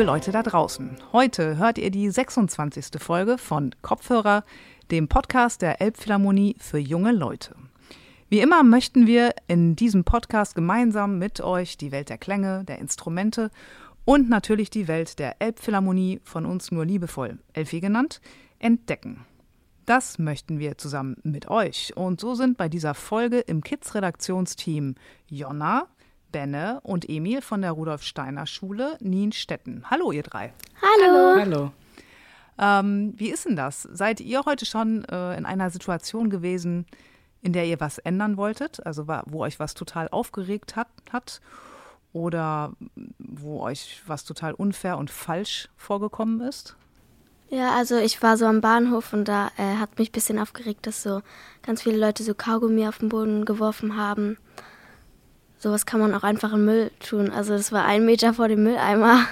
liebe Leute da draußen. Heute hört ihr die 26. Folge von Kopfhörer, dem Podcast der Elbphilharmonie für junge Leute. Wie immer möchten wir in diesem Podcast gemeinsam mit euch die Welt der Klänge, der Instrumente und natürlich die Welt der Elbphilharmonie, von uns nur liebevoll Elfi genannt, entdecken. Das möchten wir zusammen mit euch. Und so sind bei dieser Folge im Kids-Redaktionsteam Jonna, Benne und Emil von der Rudolf-Steiner-Schule Nienstetten. Hallo ihr drei. Hallo. Wie ist denn das? Seid ihr heute schon in einer Situation gewesen, in der ihr was ändern wolltet? Also wo euch was total aufgeregt hat? Oder wo euch was total unfair und falsch vorgekommen ist? Ja, also ich war so am Bahnhof und da hat mich ein bisschen aufgeregt, dass so ganz viele Leute so Kaugummi auf den Boden geworfen haben. Sowas kann man auch einfach in Müll tun. Also das war 1 Meter vor dem Mülleimer.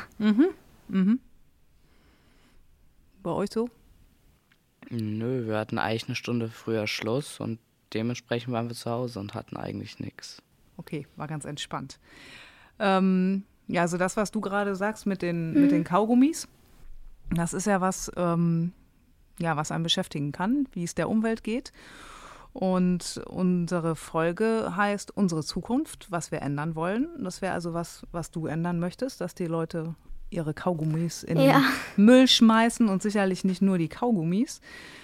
Bei euch so? Nö, wir hatten eigentlich 1 Stunde früher Schluss und dementsprechend waren wir zu Hause und hatten eigentlich nichts. Okay, war ganz entspannt. Ja, also das, was du gerade sagst mit den Kaugummis, das ist ja was, was einen beschäftigen kann, wie es der Umwelt geht. Und unsere Folge heißt Unsere Zukunft, was wir ändern wollen. Das wäre also was du ändern möchtest, dass die Leute ihre Kaugummis in den Müll schmeißen und sicherlich nicht nur die Kaugummis.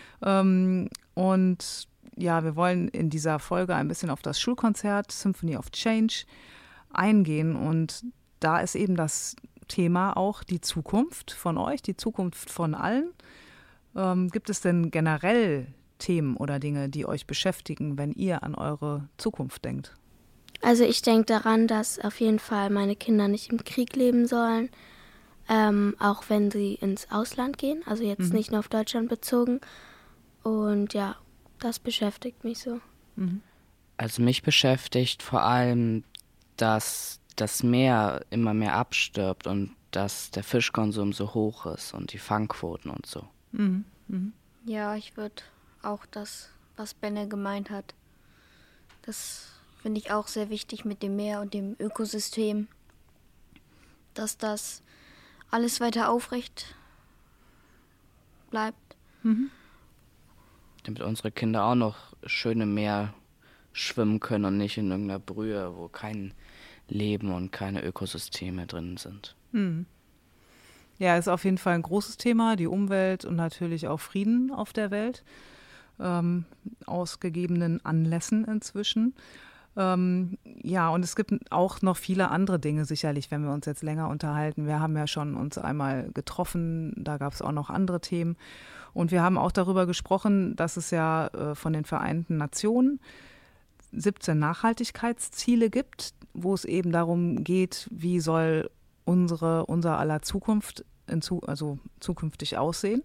Und ja, wir wollen in dieser Folge ein bisschen auf das Schulkonzert Symphony of Change eingehen. Und da ist eben das Thema auch die Zukunft von euch, die Zukunft von allen. Gibt es denn generell Themen oder Dinge, die euch beschäftigen, wenn ihr an eure Zukunft denkt? Also ich denke daran, dass auf jeden Fall meine Kinder nicht im Krieg leben sollen, auch wenn sie ins Ausland gehen, also jetzt nicht nur auf Deutschland bezogen. Und ja, das beschäftigt mich so. Also mich beschäftigt vor allem, dass das Meer immer mehr abstirbt und dass der Fischkonsum so hoch ist und die Fangquoten und so. Ja, ich würde auch das, was Benne gemeint hat, das finde ich auch sehr wichtig mit dem Meer und dem Ökosystem, dass das alles weiter aufrecht bleibt. Damit unsere Kinder auch noch schön im Meer schwimmen können und nicht in irgendeiner Brühe, wo kein Leben und keine Ökosysteme drin sind. Ja, ist auf jeden Fall ein großes Thema, die Umwelt und natürlich auch Frieden auf der Welt, aus gegebenen Anlässen inzwischen. Ja, und es gibt auch noch viele andere Dinge sicherlich, wenn wir uns jetzt länger unterhalten. Wir haben ja schon uns einmal getroffen, da gab es auch noch andere Themen. Und wir haben auch darüber gesprochen, dass es ja von den Vereinten Nationen 17 Nachhaltigkeitsziele gibt, wo es eben darum geht, wie soll unser aller Zukunft zukünftig aussehen.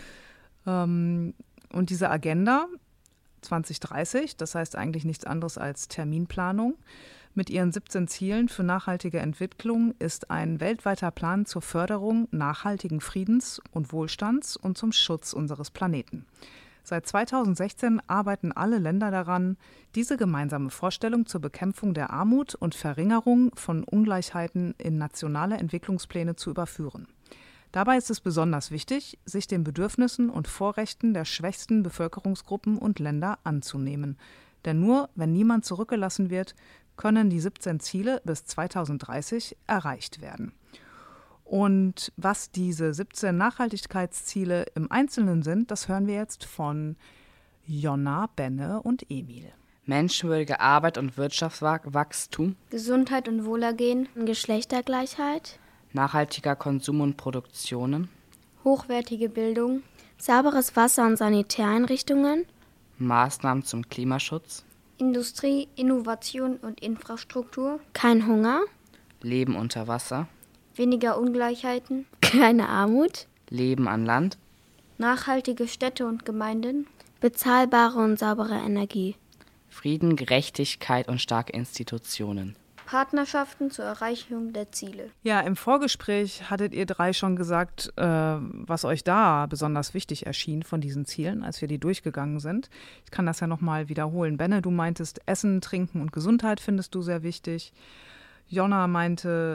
Und diese Agenda 2030, das heißt eigentlich nichts anderes als Terminplanung, mit ihren 17 Zielen für nachhaltige Entwicklung ist ein weltweiter Plan zur Förderung nachhaltigen Friedens und Wohlstands und zum Schutz unseres Planeten. Seit 2016 arbeiten alle Länder daran, diese gemeinsame Vorstellung zur Bekämpfung der Armut und Verringerung von Ungleichheiten in nationale Entwicklungspläne zu überführen. Dabei ist es besonders wichtig, sich den Bedürfnissen und Vorrechten der schwächsten Bevölkerungsgruppen und Länder anzunehmen. Denn nur wenn niemand zurückgelassen wird, können die 17 Ziele bis 2030 erreicht werden. Und was diese 17 Nachhaltigkeitsziele im Einzelnen sind, das hören wir jetzt von Jonna, Benne und Emil. Menschenwürdige Arbeit und Wirtschaftswachstum, Gesundheit und Wohlergehen, Geschlechtergleichheit, nachhaltiger Konsum und Produktionen, hochwertige Bildung, sauberes Wasser und Sanitäreinrichtungen, Maßnahmen zum Klimaschutz, Industrie, Innovation und Infrastruktur, kein Hunger, Leben unter Wasser, weniger Ungleichheiten, keine Armut, Leben an Land, nachhaltige Städte und Gemeinden, bezahlbare und saubere Energie, Frieden, Gerechtigkeit und starke Institutionen. Partnerschaften zur Erreichung der Ziele. Ja, im Vorgespräch hattet ihr drei schon gesagt, was euch da besonders wichtig erschien von diesen Zielen, als wir die durchgegangen sind. Ich kann das ja nochmal wiederholen. Benne, du meintest, Essen, Trinken und Gesundheit findest du sehr wichtig. Jonna meinte,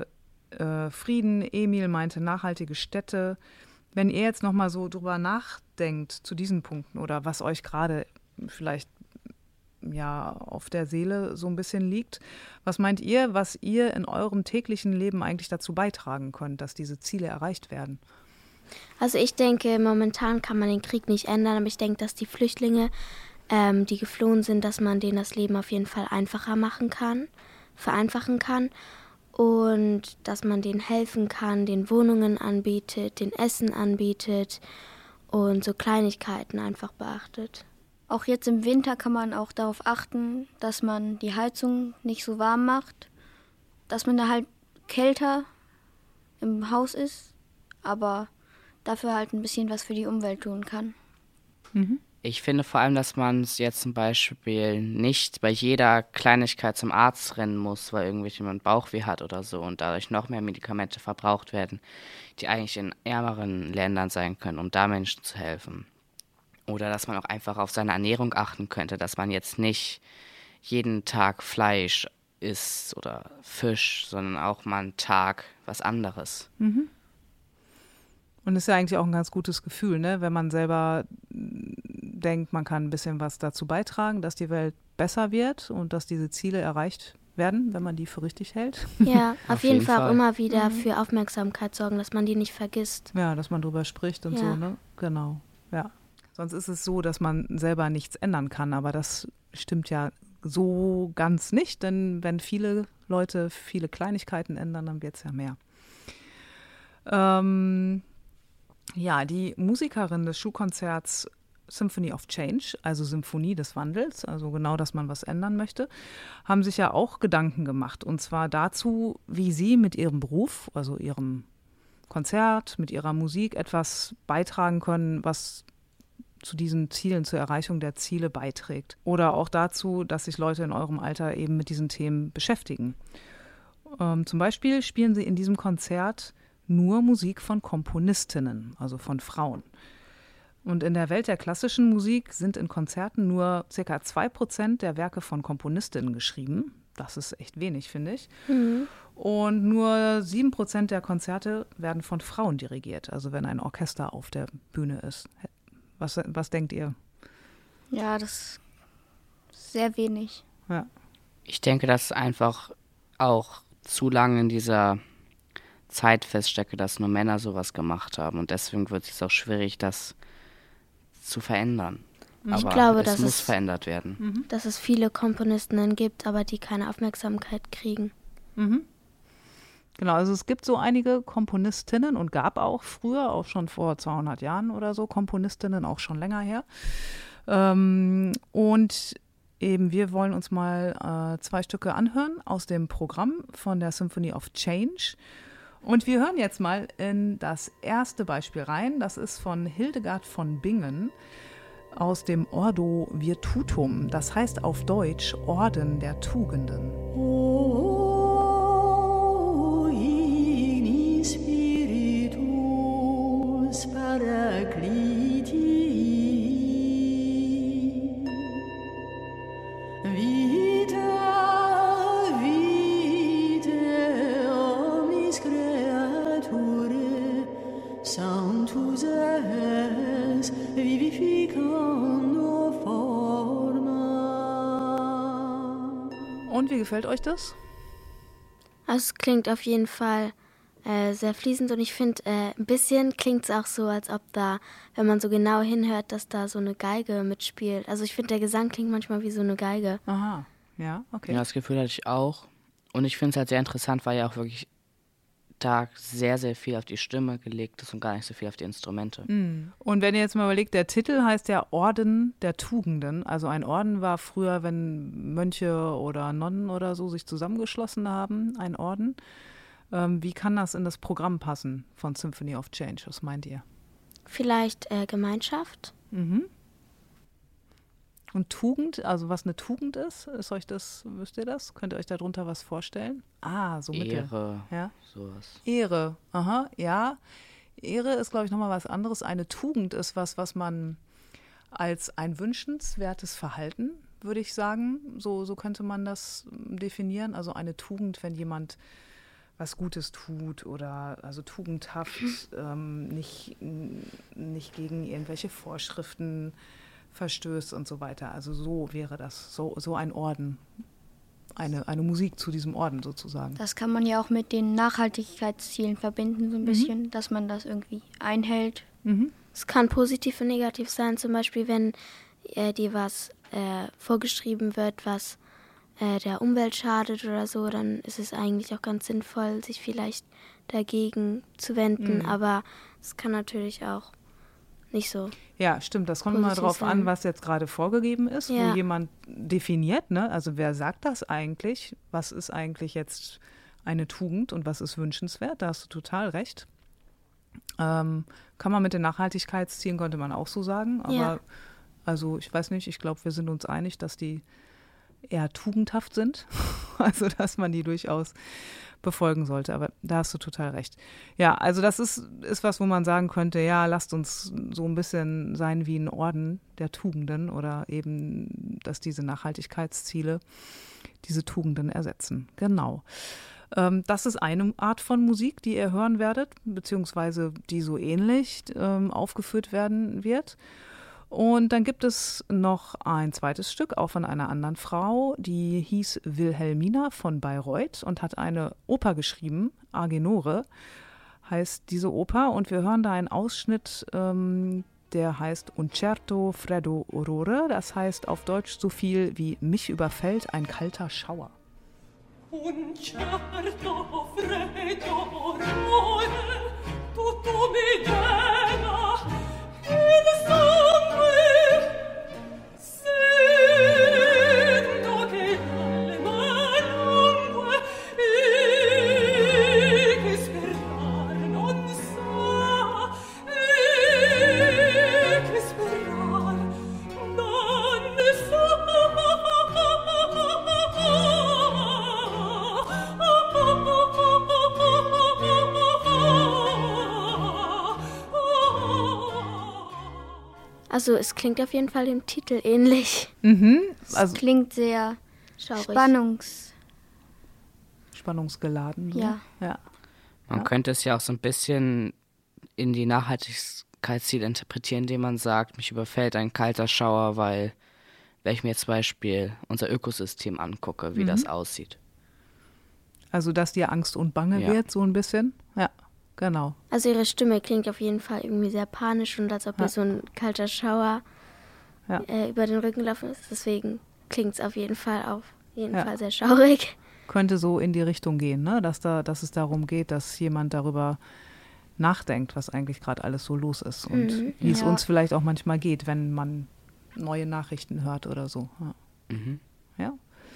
Frieden, Emil meinte nachhaltige Städte. Wenn ihr jetzt nochmal so drüber nachdenkt zu diesen Punkten oder was euch gerade vielleicht ja auf der Seele so ein bisschen liegt, was meint ihr, was ihr in eurem täglichen Leben eigentlich dazu beitragen könnt, dass diese Ziele erreicht werden? Also ich denke, momentan kann man den Krieg nicht ändern, aber ich denke, dass die Flüchtlinge, die geflohen sind, dass man denen das Leben auf jeden Fall vereinfachen kann und dass man denen helfen kann, den Wohnungen anbietet, den Essen anbietet und so Kleinigkeiten einfach beachtet. Auch jetzt im Winter kann man auch darauf achten, dass man die Heizung nicht so warm macht, dass man da halt kälter im Haus ist, aber dafür halt ein bisschen was für die Umwelt tun kann. Mhm. Ich finde vor allem, dass man jetzt zum Beispiel nicht bei jeder Kleinigkeit zum Arzt rennen muss, weil irgendjemand Bauchweh hat oder so und dadurch noch mehr Medikamente verbraucht werden, die eigentlich in ärmeren Ländern sein können, um da Menschen zu helfen. Oder dass man auch einfach auf seine Ernährung achten könnte, dass man jetzt nicht jeden Tag Fleisch isst oder Fisch, sondern auch mal einen Tag was anderes. Mhm. Und das ist ja eigentlich auch ein ganz gutes Gefühl, ne? Wenn man selber denkt, man kann ein bisschen was dazu beitragen, dass die Welt besser wird und dass diese Ziele erreicht werden, wenn man die für richtig hält. Ja, auf jeden Fall auch immer wieder für Aufmerksamkeit sorgen, dass man die nicht vergisst. Ja, dass man drüber spricht und so, ne? Genau, ja. Sonst ist es so, dass man selber nichts ändern kann, aber das stimmt ja so ganz nicht, denn wenn viele Leute viele Kleinigkeiten ändern, dann wird es ja mehr. Ja, die Musikerin des Schulkonzerts Symphony of Change, also Symphonie des Wandels, also genau, dass man was ändern möchte, haben sich ja auch Gedanken gemacht. Und zwar dazu, wie sie mit ihrem Beruf, also ihrem Konzert, mit ihrer Musik etwas beitragen können, was zu diesen Zielen, zur Erreichung der Ziele beiträgt. Oder auch dazu, dass sich Leute in eurem Alter eben mit diesen Themen beschäftigen. Zum Beispiel spielen sie in diesem Konzert nur Musik von Komponistinnen, also von Frauen. Und in der Welt der klassischen Musik sind in Konzerten nur ca. 2% der Werke von Komponistinnen geschrieben. Das ist echt wenig, finde ich. Mhm. Und nur 7% der Konzerte werden von Frauen dirigiert, also wenn ein Orchester auf der Bühne ist. Was denkt ihr? Ja, das ist sehr wenig. Ja. Ich denke, dass einfach auch zu lange in dieser Zeit feststecke, dass nur Männer sowas gemacht haben. Und deswegen wird es auch schwierig, das zu verändern. Ich aber glaube, es muss verändert werden. Dass es viele Komponistinnen gibt, aber die keine Aufmerksamkeit kriegen. Mhm. Genau, also es gibt so einige Komponistinnen und gab auch früher, auch schon vor 200 Jahren oder so, Komponistinnen, auch schon länger her. Und eben, wir wollen uns mal 2 Stücke anhören aus dem Programm von der Symphony of Change. Und wir hören jetzt mal in das erste Beispiel rein. Das ist von Hildegard von Bingen aus dem Ordo Virtutum. Das heißt auf Deutsch Orden der Tugenden. O in spiritus paracliti Sanctus es vivificando forma. Und wie gefällt euch das? Also es klingt auf jeden Fall sehr fließend und ich finde, ein bisschen klingt es auch so, als ob da, wenn man so genau hinhört, dass da so eine Geige mitspielt. Also ich finde, der Gesang klingt manchmal wie so eine Geige. Aha, ja, okay. Ja, das Gefühl hatte ich auch. Und ich finde es halt sehr interessant, weil ja auch wirklich da sehr, sehr viel auf die Stimme gelegt ist und gar nicht so viel auf die Instrumente. Und wenn ihr jetzt mal überlegt, der Titel heißt ja Orden der Tugenden. Also ein Orden war früher, wenn Mönche oder Nonnen oder so sich zusammengeschlossen haben, ein Orden. Wie kann das in das Programm passen von Symphony of Change? Was meint ihr? Vielleicht Gemeinschaft? Mhm. Und Tugend, also was eine Tugend ist euch das, wisst ihr das? Könnt ihr euch darunter was vorstellen? So Mittel. Ehre, ja? sowas. Ehre, aha, ja. Ehre ist, glaube ich, nochmal was anderes. Eine Tugend ist was man als ein wünschenswertes Verhalten, würde ich sagen, so könnte man das definieren. Also eine Tugend, wenn jemand was Gutes tut oder also tugendhaft, nicht gegen irgendwelche Vorschriften verstößt und so weiter. Also so wäre das, so ein Orden, eine Musik zu diesem Orden sozusagen. Das kann man ja auch mit den Nachhaltigkeitszielen verbinden, so ein bisschen, dass man das irgendwie einhält. Es kann positiv und negativ sein, zum Beispiel, wenn dir was vorgeschrieben wird, was der Umwelt schadet oder so, dann ist es eigentlich auch ganz sinnvoll, sich vielleicht dagegen zu wenden, aber es kann natürlich auch nicht so. Ja, stimmt, das kommt mal drauf an, was jetzt gerade vorgegeben ist, wo jemand definiert, ne? Also wer sagt das eigentlich? Was ist eigentlich jetzt eine Tugend und was ist wünschenswert? Da hast du total recht. Kann man mit den Nachhaltigkeitszielen, könnte man auch so sagen, aber also ich weiß nicht, ich glaube, wir sind uns einig, dass die eher tugendhaft sind, also dass man die durchaus befolgen sollte, aber da hast du total recht. Ja, also das ist was, wo man sagen könnte, ja, lasst uns so ein bisschen sein wie ein Orden der Tugenden oder eben, dass diese Nachhaltigkeitsziele diese Tugenden ersetzen. Genau. Das ist eine Art von Musik, die ihr hören werdet, beziehungsweise die so ähnlich aufgeführt werden wird. Und dann gibt es noch ein zweites Stück, auch von einer anderen Frau, die hieß Wilhelmina von Bayreuth und hat eine Oper geschrieben, Agenore heißt diese Oper. Und wir hören da einen Ausschnitt, der heißt Un certo freddo orrore, das heißt auf Deutsch so viel wie mich überfällt ein kalter Schauer. Un certo freddo orrore, tutto mi gela, il sangue, sento che dalle mangue, che sperare non sa, che sperare non sa. Also es klingt auf jeden Fall dem Titel ähnlich. Also Es klingt sehr Schaurig. spannungsgeladen. So. Ja. Man könnte es ja auch so ein bisschen in die Nachhaltigkeitsziele interpretieren, indem man sagt, mich überfällt ein kalter Schauer, weil wenn ich mir zum Beispiel unser Ökosystem angucke, wie das aussieht. Also dass dir Angst und Bange Ja. wird, so ein bisschen. Ja, genau. Also ihre Stimme klingt auf jeden Fall irgendwie sehr panisch und als ob ihr so ein kalter Schauer über den Rücken laufen ist. Deswegen klingt es auf jeden Fall Fall sehr schaurig. Könnte so in die Richtung gehen, ne? Dass es darum geht, dass jemand darüber nachdenkt, was eigentlich gerade alles so los ist und wie es uns vielleicht auch manchmal geht, wenn man neue Nachrichten hört oder so. Ja.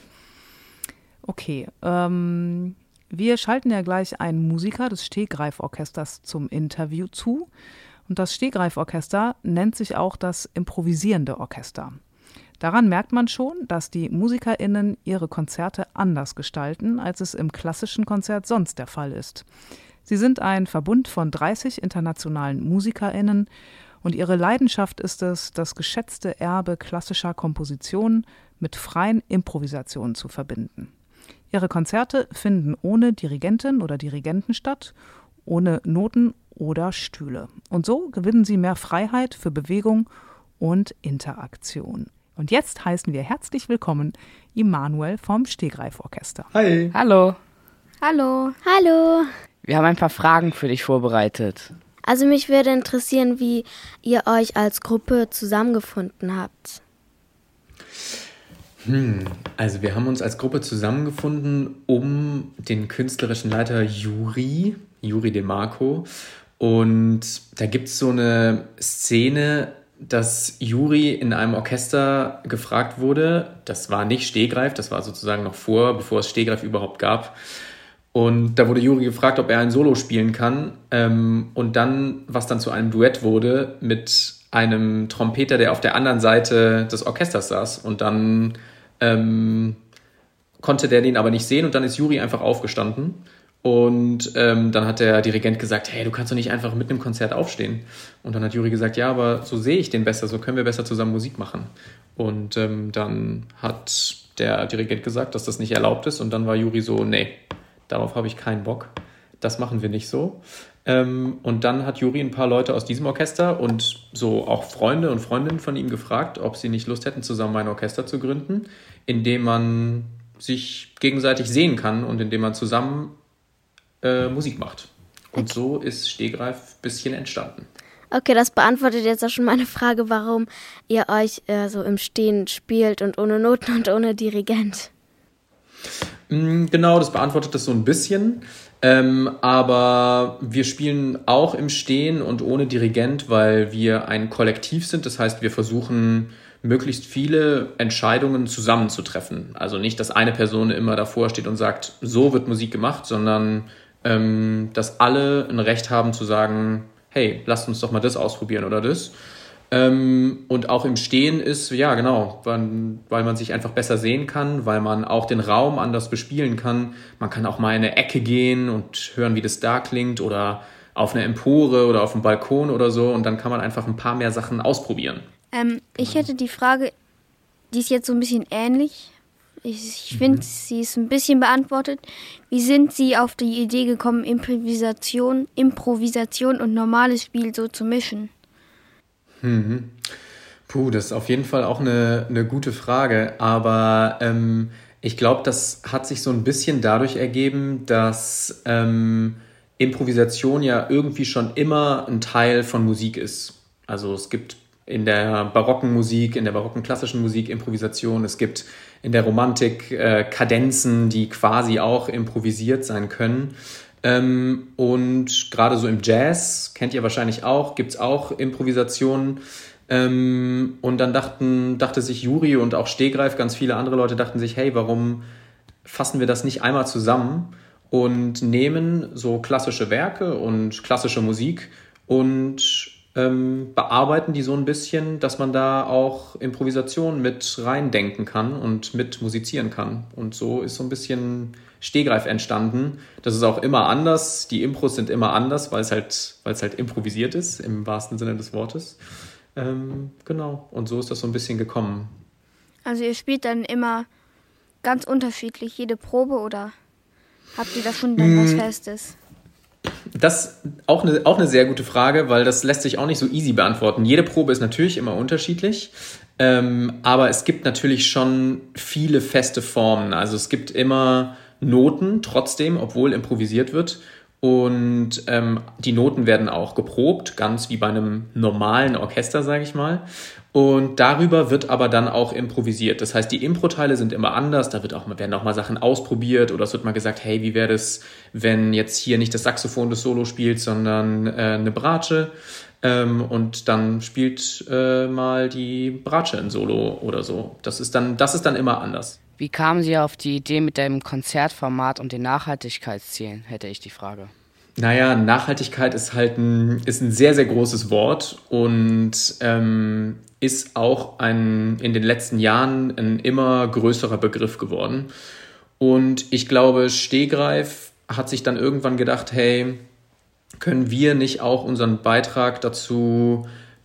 Okay. Wir schalten ja gleich einen Musiker des Stegreiforchesters zum Interview zu. Und das Stegreiforchester nennt sich auch das improvisierende Orchester. Daran merkt man schon, dass die MusikerInnen ihre Konzerte anders gestalten, als es im klassischen Konzert sonst der Fall ist. Sie sind ein Verbund von 30 internationalen MusikerInnen und ihre Leidenschaft ist es, das geschätzte Erbe klassischer Kompositionen mit freien Improvisationen zu verbinden. Ihre Konzerte finden ohne Dirigentin oder Dirigenten statt, ohne Noten oder Stühle. Und so gewinnen sie mehr Freiheit für Bewegung und Interaktion. Und jetzt heißen wir herzlich willkommen Immanuel vom Stegreiforchester. Hi. Hallo, Hallo. Hallo! wir haben ein paar Fragen für dich vorbereitet. Also mich würde interessieren, wie ihr euch als Gruppe zusammengefunden habt. Also wir haben uns als Gruppe zusammengefunden, um den künstlerischen Leiter Juri De Marco. Und da gibt es so eine Szene, dass Juri in einem Orchester gefragt wurde. Das war nicht Stegreif, das war sozusagen noch bevor es Stegreif überhaupt gab. Und da wurde Juri gefragt, ob er ein Solo spielen kann. Und dann, was dann zu einem Duett wurde mit einem Trompeter, der auf der anderen Seite des Orchesters saß. Und dann konnte der den aber nicht sehen und dann ist Juri einfach aufgestanden. Und dann hat der Dirigent gesagt, hey, du kannst doch nicht einfach mitten im Konzert aufstehen. Und dann hat Juri gesagt, ja, aber so sehe ich den besser, so können wir besser zusammen Musik machen. Und dann hat der Dirigent gesagt, dass das nicht erlaubt ist. Und dann war Juri so, nee, darauf habe ich keinen Bock. Das machen wir nicht so. Und dann hat Juri ein paar Leute aus diesem Orchester und so auch Freunde und Freundinnen von ihm gefragt, ob sie nicht Lust hätten, zusammen ein Orchester zu gründen, in dem man sich gegenseitig sehen kann und in dem man zusammen Musik macht. Und so ist Stehgreif ein bisschen entstanden. Okay, das beantwortet jetzt auch schon meine Frage, warum ihr euch so im Stehen spielt und ohne Noten und ohne Dirigent. Genau, das beantwortet das so ein bisschen. Aber wir spielen auch im Stehen und ohne Dirigent, weil wir ein Kollektiv sind. Das heißt, wir versuchen, möglichst viele Entscheidungen zusammenzutreffen. Also nicht, dass eine Person immer davor steht und sagt, so wird Musik gemacht, sondern dass alle ein Recht haben zu sagen, hey, lasst uns doch mal das ausprobieren oder das. Und auch im Stehen ist, ja genau, weil man sich einfach besser sehen kann, weil man auch den Raum anders bespielen kann. Man kann auch mal in eine Ecke gehen und hören, wie das da klingt oder auf eine Empore oder auf einem Balkon oder so und dann kann man einfach ein paar mehr Sachen ausprobieren. Ich hätte die Frage, die ist jetzt so ein bisschen ähnlich. Ich finde, sie ist ein bisschen beantwortet. Wie sind Sie auf die Idee gekommen, Improvisation und normales Spiel so zu mischen? Puh, das ist auf jeden Fall auch eine gute Frage, aber ich glaube, das hat sich so ein bisschen dadurch ergeben, dass Improvisation ja irgendwie schon immer ein Teil von Musik ist. Also es gibt in der barocken Musik, in der barocken klassischen Musik Improvisation, es gibt in der Romantik Kadenzen, die quasi auch improvisiert sein können. Und gerade so im Jazz, kennt ihr wahrscheinlich auch, gibt es auch Improvisationen. Und dann dachte sich Juri und auch Stehgreif, ganz viele andere Leute dachten sich, hey, warum fassen wir das nicht einmal zusammen und nehmen so klassische Werke und klassische Musik und bearbeiten die so ein bisschen, dass man da auch Improvisation mit reindenken kann und mit musizieren kann. Und so ist so ein bisschen Stehgreif entstanden. Das ist auch immer anders. Die Impros sind immer anders, weil es halt improvisiert ist, im wahrsten Sinne des Wortes. Genau. Und so ist das so ein bisschen gekommen. Also ihr spielt dann immer ganz unterschiedlich jede Probe oder habt ihr da schon dann was Festes? Das ist auch eine sehr gute Frage, weil das lässt sich auch nicht so easy beantworten. Jede Probe ist natürlich immer unterschiedlich, aber es gibt natürlich schon viele feste Formen. Also es gibt immer Noten trotzdem, obwohl improvisiert wird. Und die Noten werden auch geprobt, ganz wie bei einem normalen Orchester, sage ich mal. Und darüber wird aber dann auch improvisiert. Das heißt, die Impro-Teile sind immer anders. Da werden auch mal Sachen ausprobiert oder es wird mal gesagt, hey, wie wäre das, wenn jetzt hier nicht das Saxophon das Solo spielt, sondern eine Bratsche. Und dann spielt mal die Bratsche ein Solo oder so. Das ist dann immer anders. Wie kamen Sie auf die Idee mit dem Konzertformat und den Nachhaltigkeitszielen, hätte ich die Frage. Naja, Nachhaltigkeit ist halt ein sehr, sehr großes Wort und ist auch in den letzten Jahren ein immer größerer Begriff geworden. Und ich glaube, Stehgreif hat sich dann irgendwann gedacht, hey, können wir nicht auch unseren Beitrag dazu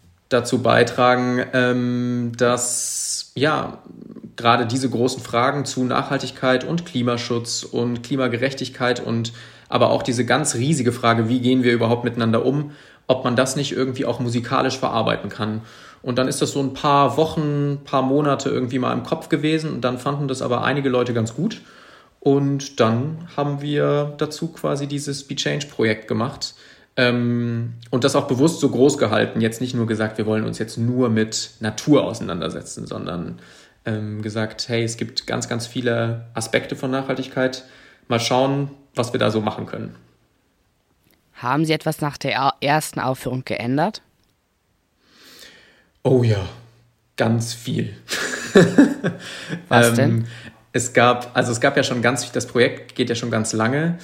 beitragen, dass ja gerade diese großen Fragen zu Nachhaltigkeit und Klimaschutz und Klimagerechtigkeit und aber auch diese ganz riesige Frage, wie gehen wir überhaupt miteinander um, ob man das nicht irgendwie auch musikalisch verarbeiten kann. Und dann ist das so ein paar Wochen, paar Monate irgendwie mal im Kopf gewesen und dann fanden das aber einige Leute ganz gut. Und dann haben wir dazu quasi dieses Be Change-Projekt gemacht und das auch bewusst so groß gehalten. Jetzt nicht nur gesagt, wir wollen uns jetzt nur mit Natur auseinandersetzen, sondern gesagt, hey, es gibt ganz, ganz viele Aspekte von Nachhaltigkeit. Mal schauen, was wir da so machen können. Haben Sie etwas nach der ersten Aufführung geändert? Oh ja, ganz viel. Was denn? Es gab ja schon das Projekt geht ja schon ganz lange.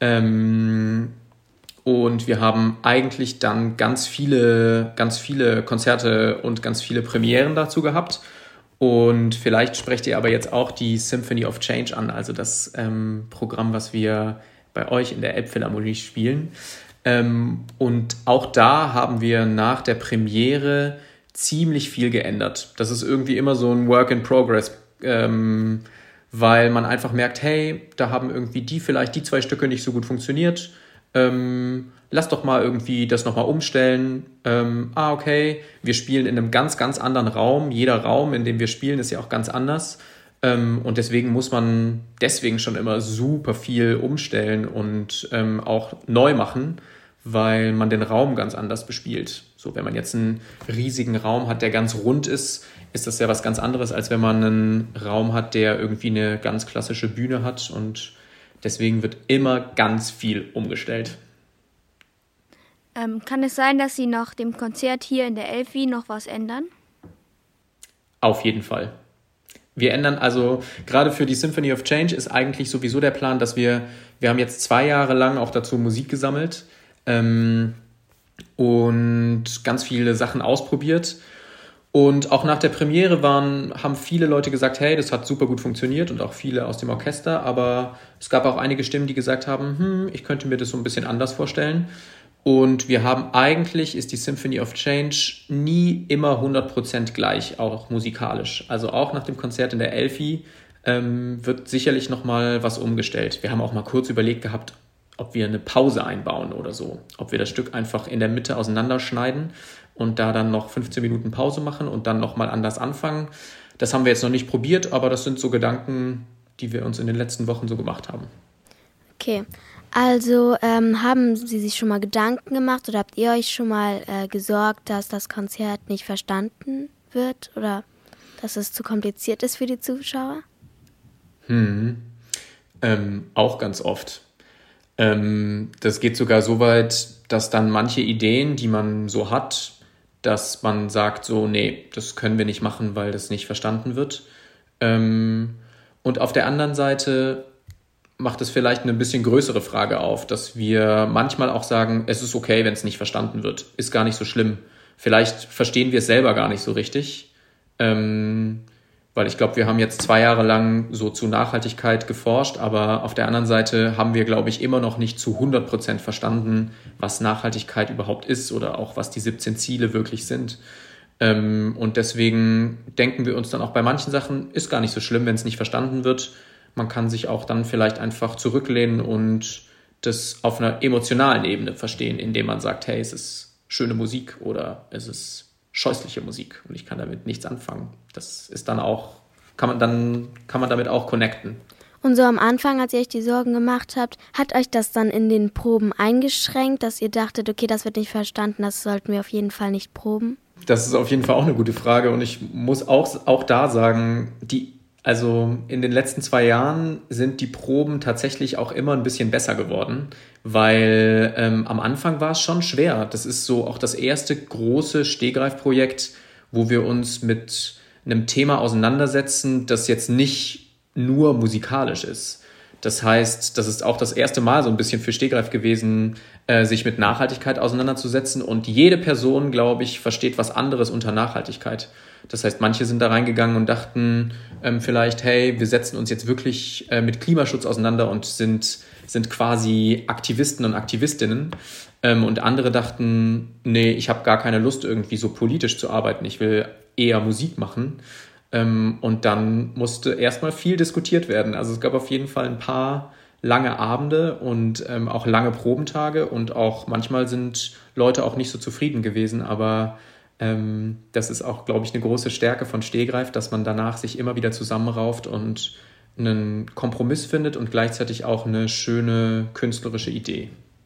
Und wir haben eigentlich dann ganz viele Konzerte und ganz viele Premieren dazu gehabt. Und vielleicht sprecht ihr aber jetzt auch die Symphony of Change an, also das Programm, was wir bei euch in der Elbphilharmonie spielen. Und auch da haben wir nach der Premiere ziemlich viel geändert. Das ist irgendwie immer so ein Work in Progress, weil man einfach merkt, hey, da haben irgendwie die 2 Stücke nicht so gut funktioniert. Lass doch mal irgendwie das nochmal umstellen. Okay, wir spielen in einem ganz, ganz anderen Raum. Jeder Raum, in dem wir spielen, ist ja auch ganz anders. Und deswegen muss man schon immer super viel umstellen und auch neu machen, weil man den Raum ganz anders bespielt. So, wenn man jetzt einen riesigen Raum hat, der ganz rund ist, ist das ja was ganz anderes, als wenn man einen Raum hat, der irgendwie eine ganz klassische Bühne hat. Und deswegen wird immer ganz viel umgestellt. Kann es sein, dass Sie nach dem Konzert hier in der Elfi noch was ändern? Auf jeden Fall. Wir ändern also, gerade für die Symphony of Change ist eigentlich sowieso der Plan, dass wir haben jetzt 2 Jahre lang auch dazu Musik gesammelt und ganz viele Sachen ausprobiert. Und auch nach der Premiere haben viele Leute gesagt, hey, das hat super gut funktioniert, und auch viele aus dem Orchester, aber es gab auch einige Stimmen, die gesagt haben, ich könnte mir das so ein bisschen anders vorstellen. Und wir haben ist die Symphony of Change nie immer 100% gleich, auch musikalisch. Also auch nach dem Konzert in der Elfi wird sicherlich nochmal was umgestellt. Wir haben auch mal kurz überlegt gehabt, ob wir eine Pause einbauen oder so. Ob wir das Stück einfach in der Mitte auseinanderschneiden und da dann noch 15 Minuten Pause machen und dann nochmal anders anfangen. Das haben wir jetzt noch nicht probiert, aber das sind so Gedanken, die wir uns in den letzten Wochen so gemacht haben. Okay. Also haben Sie sich schon mal Gedanken gemacht oder habt ihr euch schon mal gesorgt, dass das Konzert nicht verstanden wird oder dass es zu kompliziert ist für die Zuschauer? Auch ganz oft. Das geht sogar so weit, dass dann manche Ideen, die man so hat, dass man sagt so, nee, das können wir nicht machen, weil das nicht verstanden wird. Und auf der anderen Seite macht es vielleicht eine bisschen größere Frage auf, dass wir manchmal auch sagen, es ist okay, wenn es nicht verstanden wird. Ist gar nicht so schlimm. Vielleicht verstehen wir es selber gar nicht so richtig. Weil ich glaube, wir haben jetzt 2 Jahre lang so zu Nachhaltigkeit geforscht, aber auf der anderen Seite haben wir, glaube ich, immer noch nicht zu 100% verstanden, was Nachhaltigkeit überhaupt ist oder auch was die 17 Ziele wirklich sind. Und deswegen denken wir uns dann auch bei manchen Sachen, ist gar nicht so schlimm, wenn es nicht verstanden wird. Man kann sich auch dann vielleicht einfach zurücklehnen und das auf einer emotionalen Ebene verstehen, indem man sagt, hey, es ist schöne Musik oder es ist scheußliche Musik und ich kann damit nichts anfangen. Das ist dann auch, kann man damit auch connecten. Und so am Anfang, als ihr euch die Sorgen gemacht habt, hat euch das dann in den Proben eingeschränkt, dass ihr dachtet, okay, das wird nicht verstanden, das sollten wir auf jeden Fall nicht proben? Das ist auf jeden Fall auch eine gute Frage und ich muss auch da sagen, also in den letzten 2 Jahren sind die Proben tatsächlich auch immer ein bisschen besser geworden, weil am Anfang war es schon schwer. Das ist so auch das erste große Stehgreifprojekt, wo wir uns mit einem Thema auseinandersetzen, das jetzt nicht nur musikalisch ist. Das heißt, das ist auch das erste Mal so ein bisschen für Stehgreif gewesen, sich mit Nachhaltigkeit auseinanderzusetzen. Und jede Person, glaube ich, versteht was anderes unter Nachhaltigkeit. Das heißt, manche sind da reingegangen und dachten vielleicht, hey, wir setzen uns jetzt wirklich mit Klimaschutz auseinander und sind quasi Aktivisten und Aktivistinnen. Und andere dachten, nee, ich habe gar keine Lust, irgendwie so politisch zu arbeiten. Ich will eher Musik machen. Und dann musste erstmal viel diskutiert werden. Also es gab auf jeden Fall ein paar lange Abende und auch lange Probentage. Und auch manchmal sind Leute auch nicht so zufrieden gewesen, aber das ist auch, glaube ich, eine große Stärke von Stehgreif, dass man danach sich immer wieder zusammenrauft und einen Kompromiss findet und gleichzeitig auch eine schöne künstlerische Idee.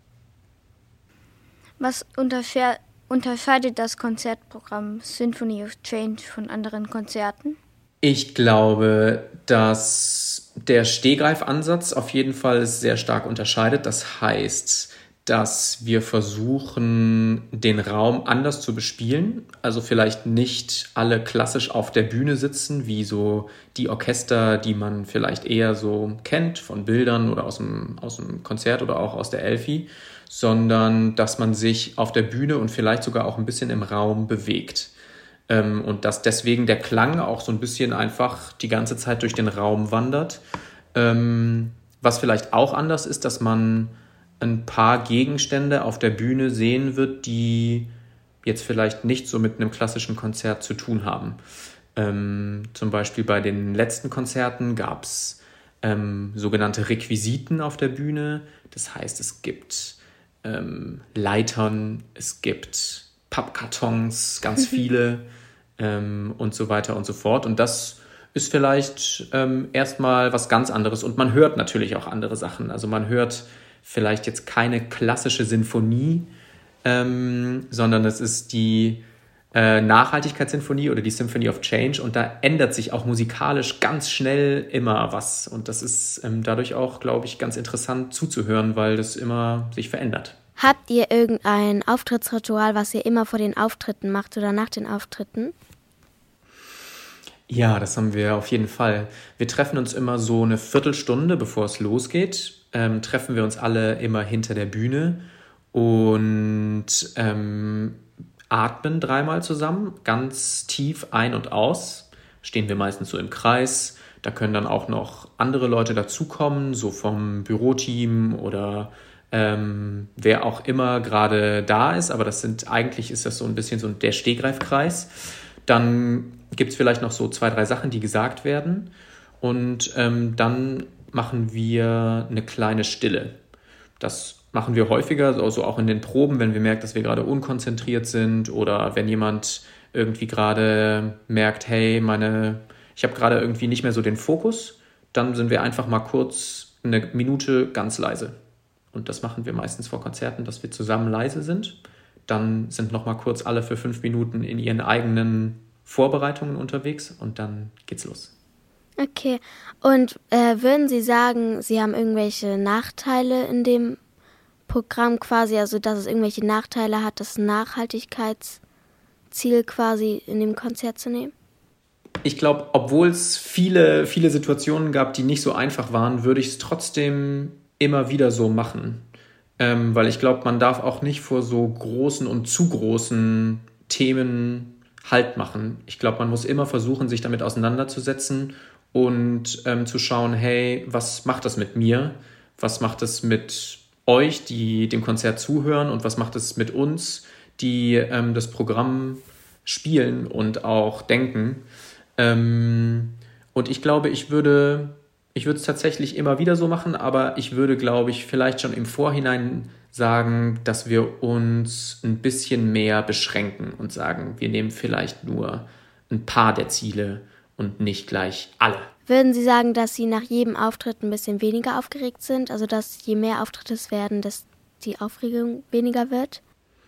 Was unterscheidet das Konzertprogramm Symphony of Change von anderen Konzerten? Ich glaube, dass der Stehgreifansatz auf jeden Fall sehr stark unterscheidet. Das heißt, dass wir versuchen, den Raum anders zu bespielen. Also vielleicht nicht alle klassisch auf der Bühne sitzen, wie so die Orchester, die man vielleicht eher so kennt von Bildern oder aus dem Konzert oder auch aus der Elfi, sondern dass man sich auf der Bühne und vielleicht sogar auch ein bisschen im Raum bewegt. Und dass deswegen der Klang auch so ein bisschen einfach die ganze Zeit durch den Raum wandert. Was vielleicht auch anders ist, dass man ein paar Gegenstände auf der Bühne sehen wird, die jetzt vielleicht nicht so mit einem klassischen Konzert zu tun haben. Zum Beispiel bei den letzten Konzerten gab es sogenannte Requisiten auf der Bühne. Das heißt, es gibt Leitern, es gibt Pappkartons, ganz viele und so weiter und so fort. Und das ist vielleicht erstmal was ganz anderes. Und man hört natürlich auch andere Sachen. Also man hört vielleicht jetzt keine klassische Sinfonie, sondern es ist die Nachhaltigkeitssinfonie oder die Symphony of Change, und da ändert sich auch musikalisch ganz schnell immer was, und das ist dadurch auch, glaube ich, ganz interessant zuzuhören, weil das immer sich verändert. Habt ihr irgendein Auftrittsritual, was ihr immer vor den Auftritten macht oder nach den Auftritten? Ja, das haben wir auf jeden Fall. Wir treffen uns immer so eine Viertelstunde, bevor es losgeht, treffen wir uns alle immer hinter der Bühne und atmen 3-mal zusammen, ganz tief ein und aus. Stehen wir meistens so im Kreis. Da können dann auch noch andere Leute dazukommen, so vom Büroteam oder wer auch immer gerade da ist. Aber eigentlich ist das so ein bisschen so der Stegreifkreis. Dann gibt es vielleicht noch so 2-3 Sachen, die gesagt werden. Und dann machen wir eine kleine Stille. Das machen wir häufiger, also auch in den Proben, wenn wir merken, dass wir gerade unkonzentriert sind oder wenn jemand irgendwie gerade merkt, hey, ich habe gerade irgendwie nicht mehr so den Fokus, dann sind wir einfach mal kurz eine Minute ganz leise. Und das machen wir meistens vor Konzerten, dass wir zusammen leise sind. Dann sind noch mal kurz alle für 5 Minuten in ihren eigenen Vorbereitungen unterwegs und dann geht's los. Okay, und würden Sie sagen, Sie haben irgendwelche Nachteile in dem Programm quasi, also dass es irgendwelche Nachteile hat, das Nachhaltigkeitsziel quasi in dem Konzert zu nehmen? Ich glaube, obwohl es viele, viele Situationen gab, die nicht so einfach waren, würde ich es trotzdem immer wieder so machen. Weil ich glaube, man darf auch nicht vor so großen und zu großen Themen Halt machen. Ich glaube, man muss immer versuchen, sich damit auseinanderzusetzen und zu schauen, hey, was macht das mit mir? Was macht das mit euch, die dem Konzert zuhören, und was macht es mit uns, die das Programm spielen und auch denken. Und ich glaube, ich würde es tatsächlich immer wieder so machen, aber ich würde, glaube ich, vielleicht schon im Vorhinein sagen, dass wir uns ein bisschen mehr beschränken und sagen, wir nehmen vielleicht nur ein paar der Ziele und nicht gleich alle. Würden Sie sagen, dass Sie nach jedem Auftritt ein bisschen weniger aufgeregt sind? Also dass je mehr Auftritte es werden, dass die Aufregung weniger wird?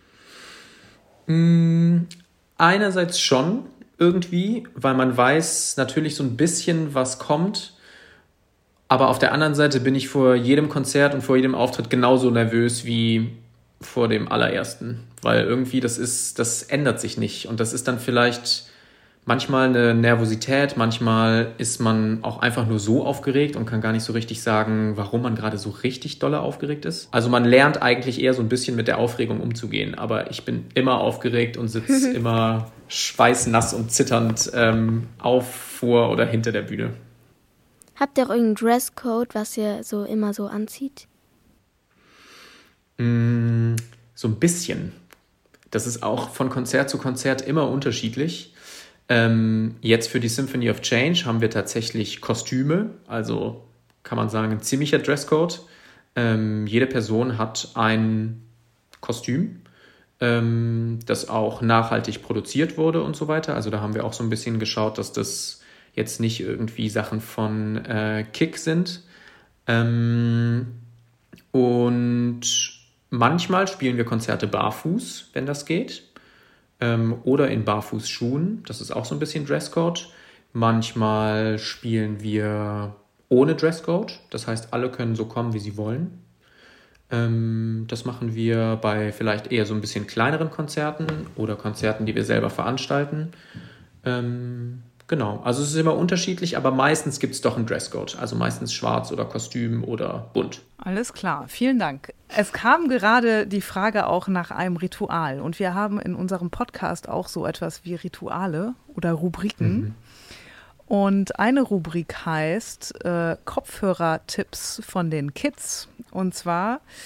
Einerseits schon irgendwie, weil man weiß natürlich so ein bisschen, was kommt. Aber auf der anderen Seite bin ich vor jedem Konzert und vor jedem Auftritt genauso nervös wie vor dem allerersten. Weil irgendwie das ändert sich nicht. Und das ist dann vielleicht manchmal eine Nervosität, manchmal ist man auch einfach nur so aufgeregt und kann gar nicht so richtig sagen, warum man gerade so richtig dolle aufgeregt ist. Also man lernt eigentlich eher so ein bisschen mit der Aufregung umzugehen, aber ich bin immer aufgeregt und sitze immer schweißnass und zitternd vor oder hinter der Bühne. Habt ihr auch irgendeinen Dresscode, was ihr so immer so anzieht? So ein bisschen. Das ist auch von Konzert zu Konzert immer unterschiedlich. Jetzt für die Symphony of Change haben wir tatsächlich Kostüme, also kann man sagen, ein ziemlicher Dresscode. Jede Person hat ein Kostüm, das auch nachhaltig produziert wurde und so weiter. Also da haben wir auch so ein bisschen geschaut, dass das jetzt nicht irgendwie Sachen von Kick sind. Und manchmal spielen wir Konzerte barfuß, wenn das geht. Oder in Barfußschuhen, das ist auch so ein bisschen Dresscode. Manchmal spielen wir ohne Dresscode, das heißt, alle können so kommen, wie sie wollen. Das machen wir bei vielleicht eher so ein bisschen kleineren Konzerten oder Konzerten, die wir selber veranstalten. Genau, also es ist immer unterschiedlich, aber meistens gibt es doch einen Dresscode, also meistens schwarz oder Kostüm oder bunt. Alles klar, vielen Dank. Es kam gerade die Frage auch nach einem Ritual, und wir haben in unserem Podcast auch so etwas wie Rituale oder Rubriken. Und eine Rubrik heißt Kopfhörer-Tipps von den Kids. Und zwar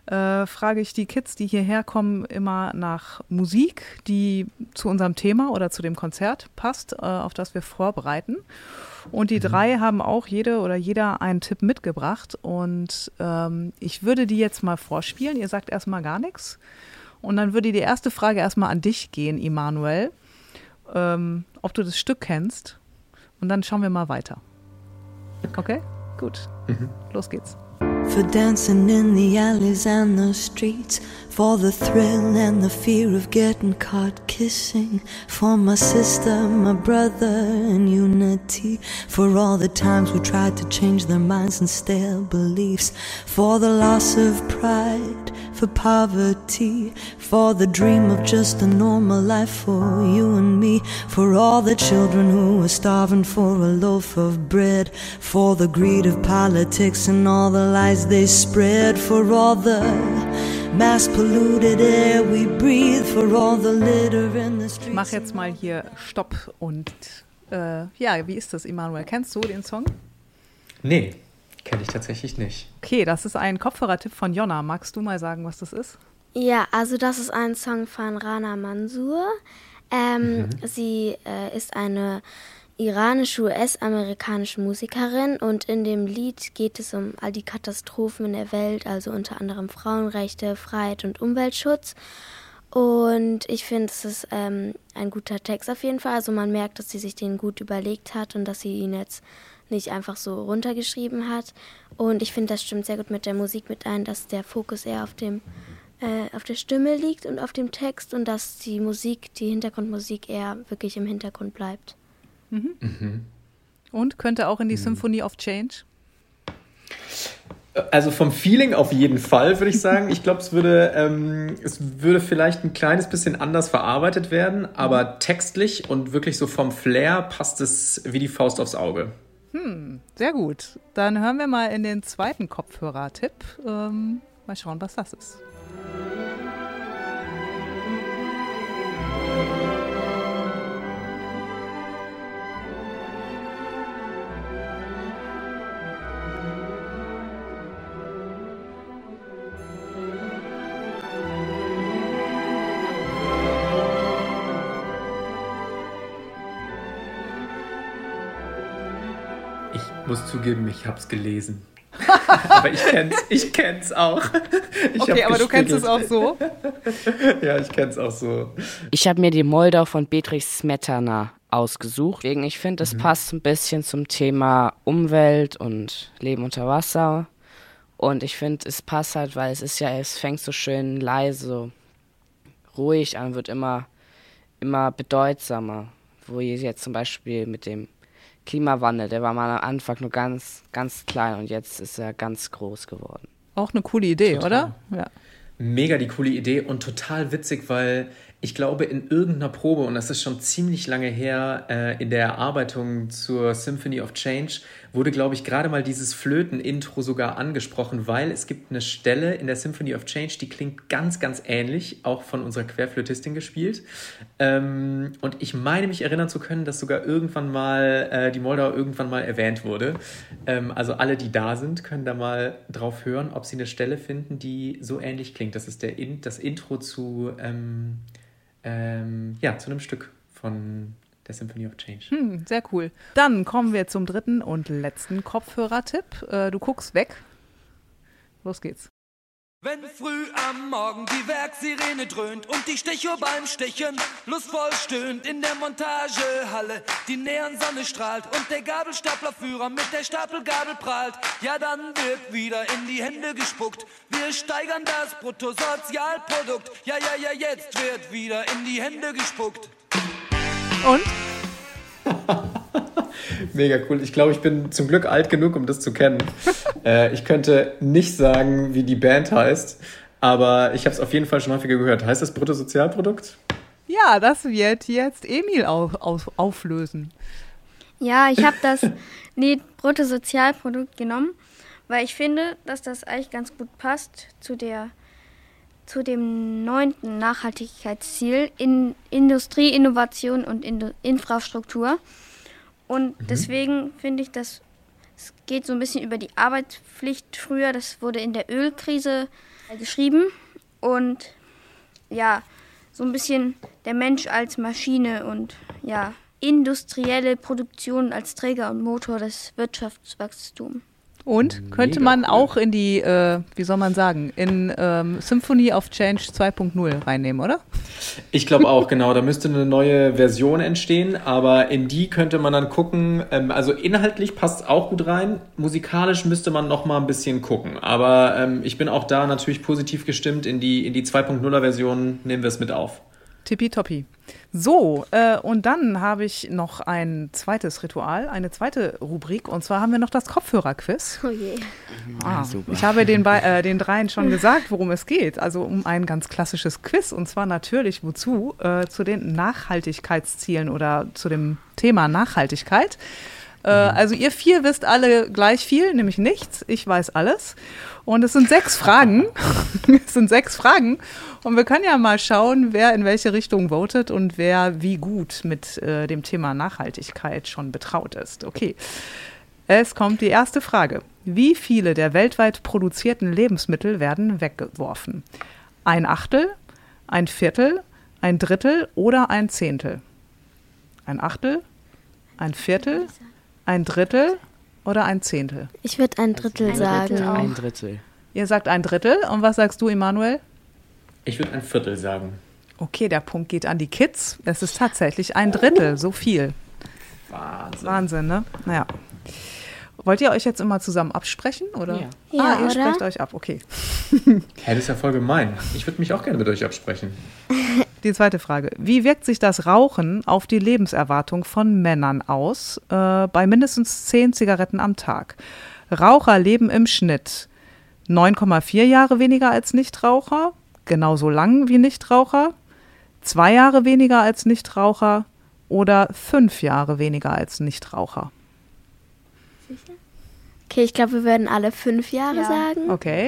frage ich die Kids, die hierher kommen, immer nach Musik, die zu unserem Thema oder zu dem Konzert passt, auf das wir vorbereiten. Und die 3 haben auch jeder einen Tipp mitgebracht. Und ich würde die jetzt mal vorspielen. Ihr sagt erstmal gar nichts. Und dann würde die erste Frage erstmal an dich gehen, Immanuel, ob du das Stück kennst. Und dann schauen wir mal weiter. Okay? Gut. Los geht's. For dancing in the alleys and the streets, for the thrill and the fear of getting caught kissing, for my sister, my brother, and unity, for all the times we tried to change their minds and stale beliefs, for the loss of pride, for poverty, for the dream of just a normal life for you and me, for all the children who are starving for a loaf of bread, for the greed of politics and all the lies they spread, for all the mass polluted air we breathe, for all the litter in the streets. Ich mach jetzt mal hier Stopp und wie ist das, Immanuel? Kennst du den Song? Nee, kenne ich tatsächlich nicht. Okay, das ist ein Kopfhörertipp von Jonna. Magst du mal sagen, was das ist? Ja, also das ist ein Song von Rana Mansour. Sie ist eine iranisch-US-amerikanische Musikerin und in dem Lied geht es um all die Katastrophen in der Welt, also unter anderem Frauenrechte, Freiheit und Umweltschutz. Und ich finde, es ist ein guter Text auf jeden Fall. Also man merkt, dass sie sich den gut überlegt hat und dass sie ihn jetzt nicht einfach so runtergeschrieben hat. Und ich finde, das stimmt sehr gut mit der Musik mit ein, dass der Fokus eher auf der Stimme liegt und auf dem Text und dass die Hintergrundmusik eher wirklich im Hintergrund bleibt. Und könnte auch in die Symphony of Change? Also vom Feeling auf jeden Fall, würde ich sagen. Ich glaube, es würde vielleicht ein kleines bisschen anders verarbeitet werden, aber textlich und wirklich so vom Flair passt es wie die Faust aufs Auge. Sehr gut. Dann hören wir mal in den zweiten Kopfhörer-Tipp. Mal schauen, was das ist. Ich muss zugeben, ich habe es gelesen. Aber ich kenn's auch. Okay, aber du kennst es auch so? Ja, ich kenn's auch so. Ich habe mir die Moldau von Bedřich Smetana ausgesucht. Ich finde, es passt ein bisschen zum Thema Umwelt und Leben unter Wasser. Und ich finde, es passt halt, weil es fängt so schön leise, ruhig an, wird immer bedeutsamer. Wo jetzt zum Beispiel mit dem Klimawandel, der war mal am Anfang nur ganz, ganz klein und jetzt ist er ganz groß geworden. Auch eine coole Idee, Total. oder? Ja. Mega die coole Idee und total witzig, weil ich glaube, in irgendeiner Probe, und das ist schon ziemlich lange her, in der Erarbeitung zur Symphony of Change, wurde, glaube ich, gerade mal dieses Flöten-Intro sogar angesprochen, weil es gibt eine Stelle in der Symphony of Change, die klingt ganz, ganz ähnlich, auch von unserer Querflötistin gespielt. Und ich meine, mich erinnern zu können, dass sogar irgendwann mal die Moldau irgendwann mal erwähnt wurde. Also alle, die da sind, können da mal drauf hören, ob sie eine Stelle finden, die so ähnlich klingt. Das ist das Intro zu einem Stück von der Symphony of Change. Sehr cool. Dann kommen wir zum dritten und letzten Kopfhörertipp. Du guckst weg. Los geht's. Wenn früh am Morgen die Werksirene dröhnt und die Stechuhr beim Stechen lustvoll stöhnt in der Montagehalle, die Neonsonne strahlt und der Gabelstaplerführer mit der Stapelgabel prahlt, ja dann wird wieder in die Hände gespuckt. Wir steigern das Bruttosozialprodukt, ja, jetzt wird wieder in die Hände gespuckt. Und? Mega cool. Ich glaube, ich bin zum Glück alt genug, um das zu kennen. Ich könnte nicht sagen, wie die Band heißt, aber ich habe es auf jeden Fall schon häufiger gehört. Heißt das Bruttosozialprodukt? Ja, das wird jetzt Emil auflösen. Ja, ich habe das Lied Bruttosozialprodukt genommen, weil ich finde, dass das eigentlich ganz gut passt zu dem 9. Nachhaltigkeitsziel in Industrie, Innovation und Infrastruktur. Und deswegen finde ich, dass Es geht so ein bisschen über die Arbeitspflicht früher. Das wurde in der Ölkrise geschrieben. Und ja, so ein bisschen der Mensch als Maschine und ja, industrielle Produktion als Träger und Motor des Wirtschaftswachstums. Und könnte man auch in die, wie soll man sagen, in Symphony of Change 2.0 reinnehmen, oder? Ich glaube auch, genau. Da müsste eine neue Version entstehen, aber in die könnte man dann gucken. Also inhaltlich passt es auch gut rein. Musikalisch müsste man noch mal ein bisschen gucken. Aber ich bin auch da natürlich positiv gestimmt. In die 2.0er Version nehmen wir es mit auf. Tippitoppi. So, und dann habe ich noch ein zweites Ritual, eine zweite Rubrik. Und zwar haben wir noch das Kopfhörerquiz. Oh je. Super. Ich habe den dreien schon gesagt, worum es geht. Also um ein ganz klassisches Quiz. Und zwar natürlich wozu? Zu den Nachhaltigkeitszielen oder zu dem Thema Nachhaltigkeit. Also ihr 4 wisst alle gleich viel, nämlich nichts. Ich weiß alles. Und es sind 6 Fragen. Es sind 6 Fragen. Und wir können ja mal schauen, wer in welche Richtung votet und wer wie gut mit dem Thema Nachhaltigkeit schon betraut ist. Okay, es kommt die erste Frage. Wie viele der weltweit produzierten Lebensmittel werden weggeworfen? 1/8, 1/4, 1/3 oder 1/10? 1/8, 1/4, 1/3 oder 1/10? Ich würde 1/3 sagen. 1/3. Ihr sagt 1/3. Und was sagst du, Emanuel? Ich würde 1/4 sagen. Okay, der Punkt geht an die Kids. Es ist tatsächlich 1/3, so viel. Wahnsinn, ne? Naja. Wollt ihr euch jetzt immer zusammen absprechen, oder? Ja. Ja, ihr oder? sprecht euch ab, okay. Das ist ja voll gemein. Ich würde mich auch gerne mit euch absprechen. Die zweite Frage. Wie wirkt sich das Rauchen auf die Lebenserwartung von Männern aus bei mindestens 10 Zigaretten am Tag? Raucher leben im Schnitt 9,4 Jahre weniger als Nichtraucher, genauso lang wie Nichtraucher, 2 Jahre weniger als Nichtraucher oder 5 Jahre weniger als Nichtraucher. Okay, ich glaube, wir würden alle 5 Jahre Ja. sagen. Okay.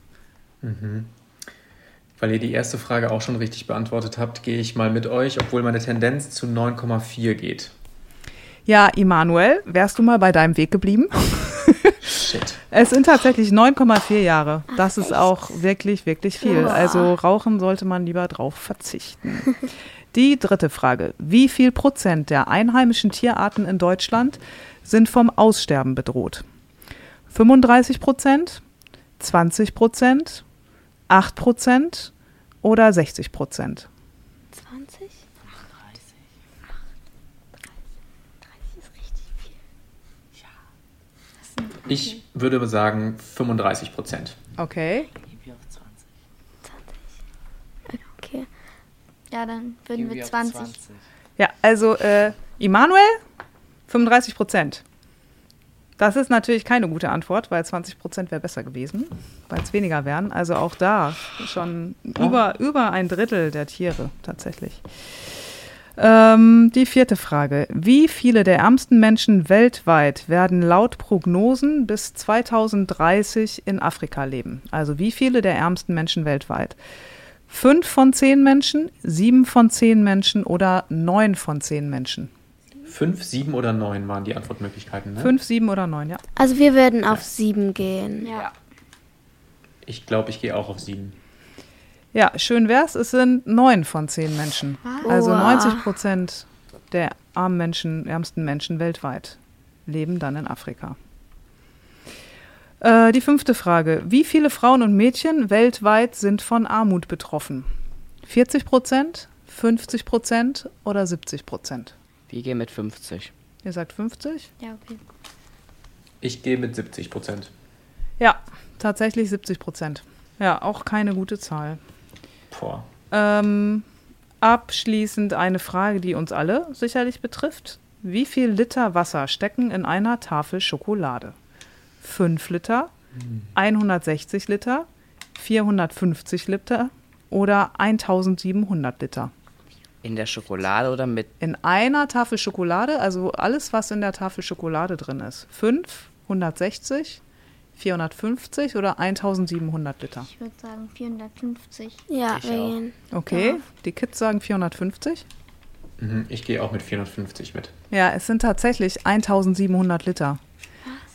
Weil ihr die erste Frage auch schon richtig beantwortet habt, gehe ich mal mit euch, obwohl meine Tendenz zu 9,4 geht. Ja, Emanuel, wärst du mal bei deinem Weg geblieben? Shit. Es sind tatsächlich 9,4 Jahre. Das ist auch wirklich, wirklich viel. Also Rauchen sollte man lieber drauf verzichten. Die dritte Frage. Wie viel Prozent der einheimischen Tierarten in Deutschland sind vom Aussterben bedroht? 35%, 20%, 8% oder 60%? 20? 30 ist richtig viel. Ich würde sagen 35%. Okay. Okay. Ja, dann würden wir 20. Ja, also Emanuel, 35%. Das ist natürlich keine gute Antwort, weil 20% wäre besser gewesen, weil es weniger wären. Also auch da schon über 1/3 der Tiere tatsächlich. Die vierte Frage. Wie viele der ärmsten Menschen weltweit werden laut Prognosen bis 2030 in Afrika leben? Also wie viele der ärmsten Menschen weltweit? 5 von 10 Menschen, 7 von 10 Menschen oder 9 von 10 Menschen? 5, 7 oder 9 waren die Antwortmöglichkeiten, ne? 5, 7 oder 9, ja. Also wir würden auf 7 gehen. Ja. Ich glaube, ich gehe auch auf 7. Ja, schön wär's. Es sind 9 von 10 Menschen. Also Wow. 90% der ärmsten Menschen weltweit leben dann in Afrika. Die fünfte Frage. Wie viele Frauen und Mädchen weltweit sind von Armut betroffen? 40%, 50% oder 70%? Wir gehen mit 50. Ihr sagt 50? Ja, okay. Ich gehe mit 70%. Ja, tatsächlich 70%. Ja, auch keine gute Zahl. Boah. Abschließend eine Frage, die uns alle sicherlich betrifft. Wie viel Liter Wasser stecken in einer Tafel Schokolade? 5 Liter, 160 Liter, 450 Liter oder 1700 Liter? In der Schokolade oder mit? In einer Tafel Schokolade, also alles, was in der Tafel Schokolade drin ist. 5, 160, 450 oder 1700 Liter? Ich würde sagen 450. Ja, Ich wir auch. gehen. Okay, die Kids sagen 450. Ich gehe auch mit 450 mit. Ja, es sind tatsächlich 1700 Liter.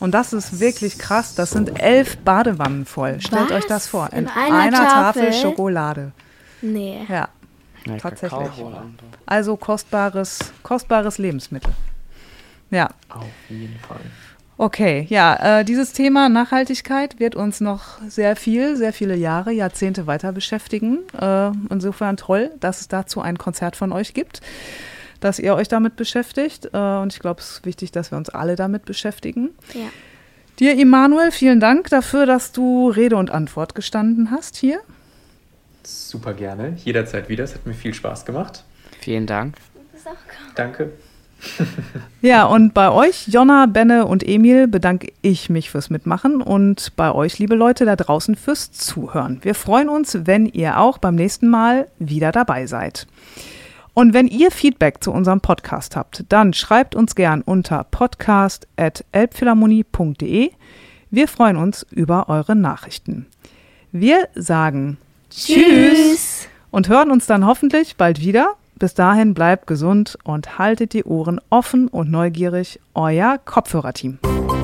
Und das ist wirklich krass. Das sind 11 Badewannen voll. Stellt euch das vor. In einer Tafel Schokolade. Nee. Ja, tatsächlich. Also kostbares Lebensmittel. Ja. Auf jeden Fall. Okay, ja, dieses Thema Nachhaltigkeit wird uns noch sehr viele Jahre, Jahrzehnte weiter beschäftigen. Insofern toll, dass es dazu ein Konzert von euch gibt, dass ihr euch damit beschäftigt. Und ich glaube, es ist wichtig, dass wir uns alle damit beschäftigen. Ja. Dir, Immanuel, vielen Dank dafür, dass du Rede und Antwort gestanden hast hier. Super gerne, jederzeit wieder. Es hat mir viel Spaß gemacht. Vielen Dank. Danke. Ja, und bei euch, Jonna, Benne und Emil, bedanke ich mich fürs Mitmachen und bei euch, liebe Leute da draußen, fürs Zuhören. Wir freuen uns, wenn ihr auch beim nächsten Mal wieder dabei seid. Und wenn ihr Feedback zu unserem Podcast habt, dann schreibt uns gern unter podcast@elbphilharmonie.de. Wir freuen uns über eure Nachrichten. Wir sagen Tschüss und hören uns dann hoffentlich bald wieder. Bis dahin bleibt gesund und haltet die Ohren offen und neugierig. Euer Kopfhörerteam.